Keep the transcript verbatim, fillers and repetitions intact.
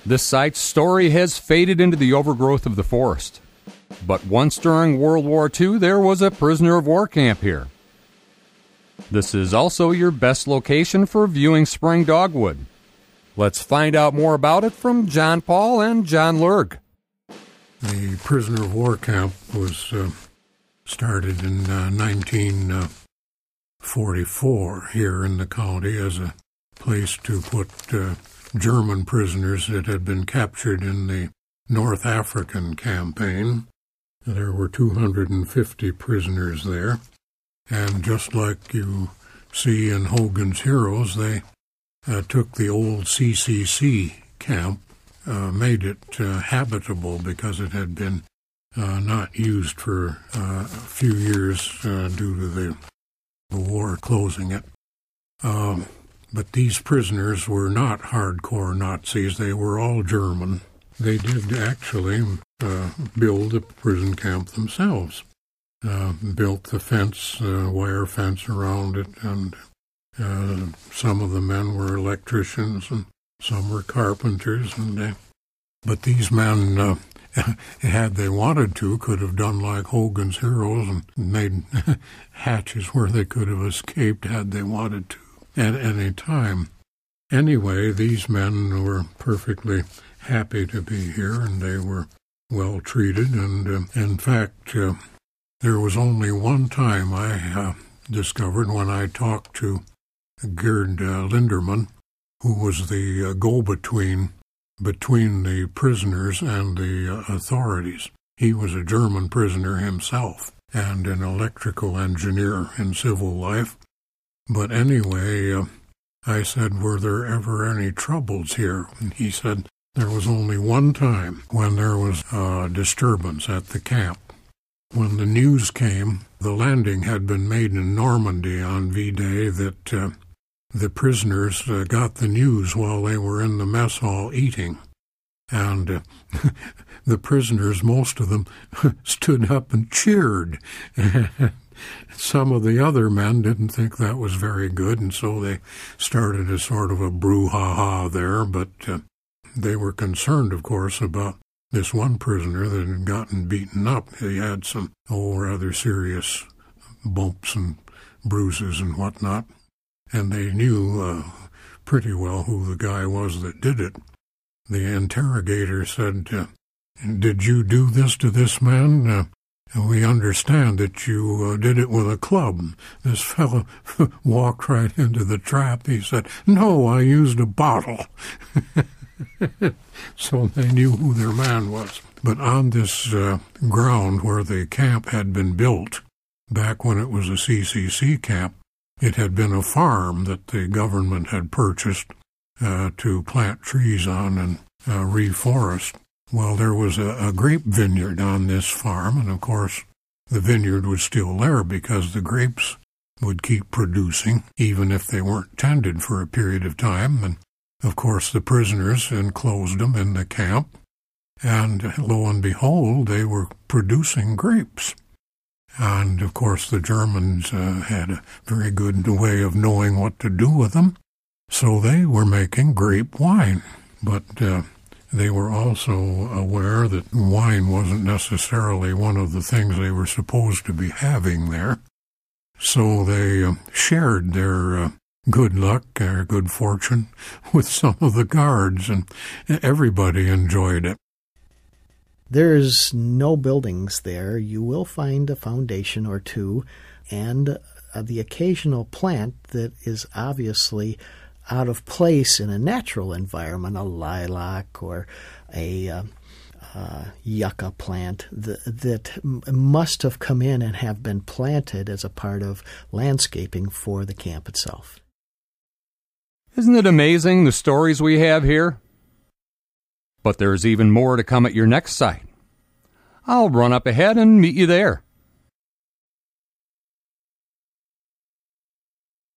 This site's story has faded into the overgrowth of the forest. But once during World War Two, there was a prisoner of war camp here. This is also your best location for viewing spring dogwood. Let's find out more about it from John Paul and John Lurg. The prisoner of war camp was uh, started in uh, nineteen forty-four here in the county as a place to put uh, German prisoners that had been captured in the North African campaign. There were two hundred fifty prisoners there, and just like you see in Hogan's Heroes, they uh, took the old C C C camp, uh, made it uh, habitable because it had been uh, not used for uh, a few years uh, due to the, the war closing it. Um, but these prisoners were not hardcore Nazis. They were all German. They did actually uh, build a prison camp themselves. Uh, built the fence, uh, wire fence around it, and uh, some of the men were electricians and some were carpenters. And they, but these men, uh, had they wanted to, could have done like Hogan's Heroes and made hatches where they could have escaped had they wanted to at any time. Anyway, these men were perfectly happy to be here, and they were well treated. And uh, in fact, uh, there was only one time I uh, discovered when I talked to Gerd uh, Linderman, who was the uh, go-between between the prisoners and the uh, authorities. He was a German prisoner himself and an electrical engineer in civil life. But anyway, uh, I said, were there ever any troubles here? And he said, there was only one time when there was a disturbance at the camp. When the news came, the landing had been made in Normandy on V-Day that uh, the prisoners uh, got the news while they were in the mess hall eating. And uh, the prisoners, most of them, stood up and cheered. Some of the other men didn't think that was very good, and so they started a sort of a brouhaha there, but uh, they were concerned, of course, about this one prisoner that had gotten beaten up. He had some, oh, rather serious bumps and bruises and whatnot, and they knew uh, pretty well who the guy was that did it. The interrogator said, uh, did you do this to this man? Uh, we understand that you uh, did it with a club. This fellow walked right into the trap. He said, no, I used a bottle. So they knew who their man was. But on this uh, ground where the camp had been built, back when it was a C C C camp, it had been a farm that the government had purchased uh, to plant trees on and uh, reforest. Well, there was a, a grape vineyard on this farm, and of course the vineyard was still there because the grapes would keep producing even if they weren't tended for a period of time. And of course the prisoners enclosed them in the camp, and lo and behold, they were producing grapes. And of course the Germans uh, had a very good way of knowing what to do with them, so they were making grape wine. But uh, they were also aware that wine wasn't necessarily one of the things they were supposed to be having there. So they uh, shared their uh, good luck, their good fortune, with some of the guards, and everybody enjoyed it. There's no buildings there. You will find a foundation or two, and uh, the occasional plant that is obviously out of place in a natural environment, a lilac or a uh, uh, yucca plant that, that m- must have come in and have been planted as a part of landscaping for the camp itself. Isn't it amazing the stories we have here? But there's even more to come at your next site. I'll run up ahead and meet you there.